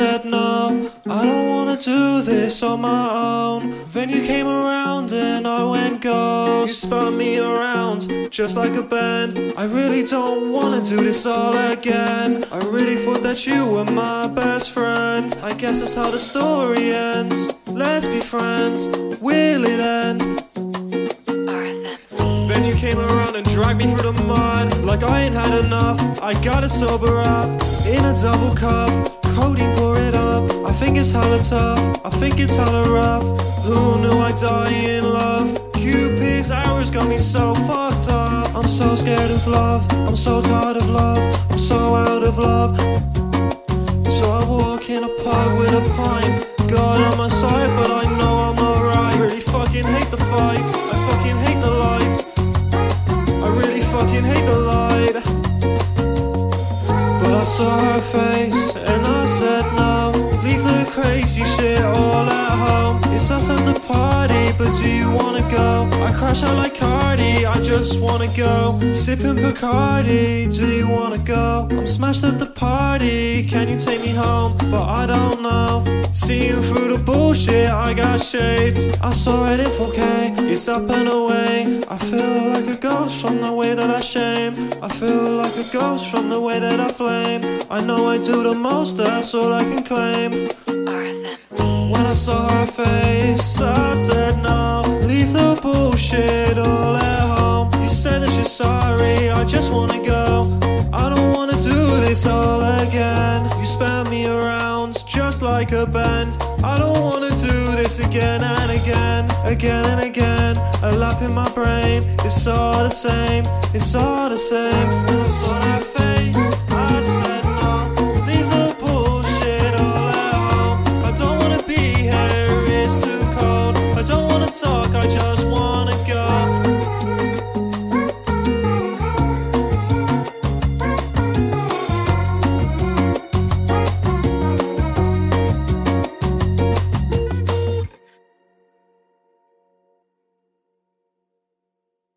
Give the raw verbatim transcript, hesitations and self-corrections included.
said no, I don't wanna do this on my own. Then you came around and I went ghost. You spun me around just like a band. I really don't wanna do this all again. I really thought that you were my best friend. I guess that's how the story ends. Let's be friends, will it end? Then you came around and dragged me through the mud like I ain't had enough. I gotta sober up in a double cup. Codeine, pour it up. I think it's hella tough, I think it's hella rough. Who knew I'd die in love? Cupid's arrows got me so fucked up. I'm so scared of love, I'm so tired of love, I'm so out of love. So I walk in a park with a pint, God on my side, but I know I'm not right. I really fucking hate the fights, I fucking hate the lights, I really fucking hate the light. But I saw her face and I said no, leave the crazy shit all at home. It's us at the party, but do you wanna go? I crash out like Cardi, I just wanna go. Sipping Bacardi, do you wanna go? I'm smashed at the party, can you take me home? But I don't know, seeing through the bullshit, I got shades. I saw it in four K, it's up and away. I feel like a ghost from the way that I shame. I feel like a ghost from the way that I flame. I know I do the most, that's all I can claim. When I saw her face, I said no, leave the bullshit all at home. You said that you're sorry, I just wanna go. I don't wanna do this all again. You spun me around just like a band. I don't wanna do this again and again, again and again. A lap in my brain, it's all the same, it's all the same. When I saw that face, I said no, leave the bullshit all at home. I don't wanna be here, it's too cold. I don't wanna talk, I just